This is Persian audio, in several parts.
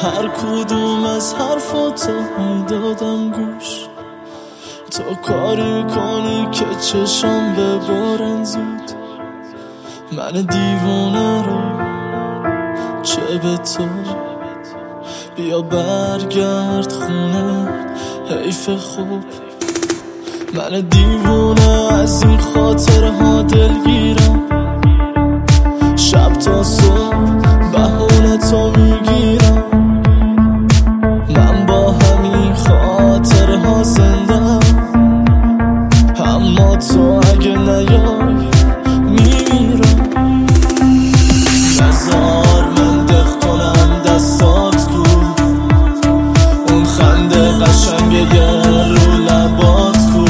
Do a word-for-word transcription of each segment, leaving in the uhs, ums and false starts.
هر کدوم از حرفاتو میدادم گوش. تو کاری کنی که چشم ببارن زود، من دیوونه رو چه به تو. بیا برگرد خونه، حیف خوب. من دیوونه از این خاطرها دلگیرم، شب تا صبح بهونه تو میگیرم. من با همین خاطرها زندم، اما تو اگه نیای میمیرم. نزار من دق کنم دستات کو، اون خنده قشنگه رو لبات کو.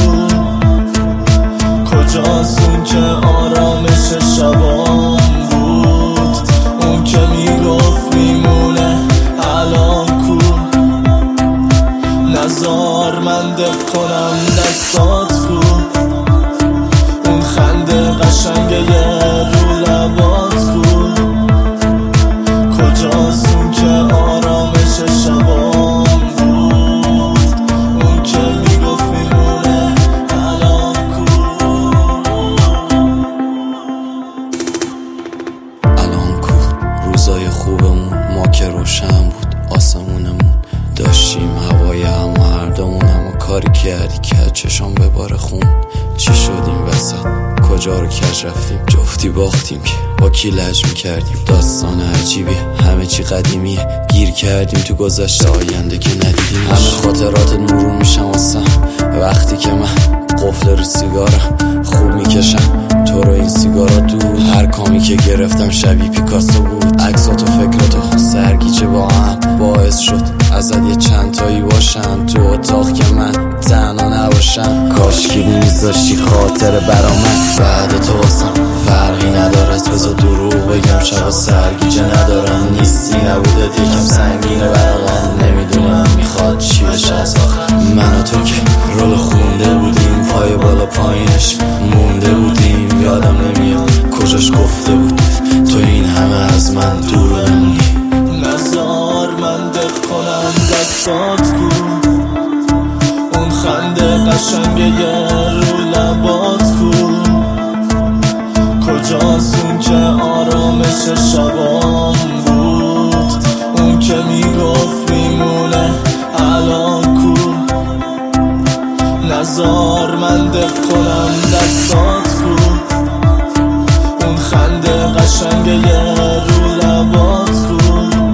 کجاست اون که آرامش شبام بود، اون که میگفت میمونه الان کو. نزار من دق کنم دستات کو، اون خنده قشنگه رو لبات کو. کجاست اون که آرامش شبام بود، اون که میگفت میمونه الان کو. الان کو روزای خوبمون، ما که روشن بود آسمونمون، داشتیم هوای هم و هر دومون. اما کاری کردی که چشام به بار خون. چی شدیم وسط؟ کجا رو کج رفتیم؟ جفتی باختیم که با کی لج میکردیم. داستان عجیبی، همه چی قدیمیه. گیر کردیم تو گذشته، آینده که ندیدیم. همه خاطرات مرور میشم واسم وقتی که من قفل رو سیگارم خوب میکشم تو رو این سیگارا دور. هر کامی که گرفتم شبیه پیکاسو بود. عکسات و فکراتو سرگیجه با هم باعث شد ازت یه چند تایی باشم تو اتاق که من تنها نباشم. کاش که میذاشتی خاطر برا من بعد تو واسم فرقی نداره. بذار دروغ بگم شبا سرگیجه ندارم. نیستی نبوده یکم سنگینه برا من. نمیدونم میخواد چی بشه از آخر. من و تو که رول خونده بودیم، پای بالا پایینش مونده بودیم. یادم نمیاد کجاش گفته بود تو این همه از من دور بمونی. نزار من دق کنم دستات کو، اون خنده قشنگه رو لبات کو. کجاست اون که آرامش شبام بود، اون که میگفت میمونه الان کو. نزار من دق کنم دستات کو، اون خنده قشنگه رو لبات کو.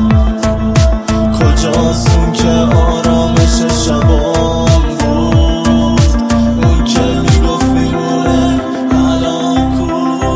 کجاست اون که آرامش شبام بود، اون که میگفت میمونه الان کو.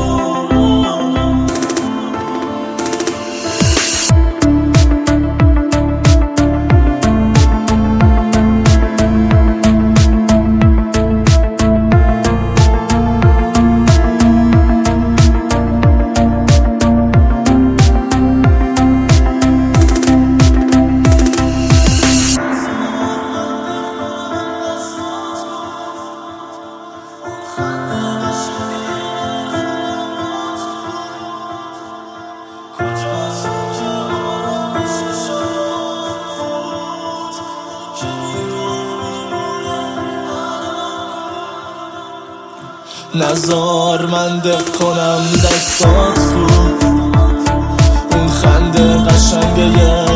نزار من دق کنم دستات کو، اون خنده قشنگه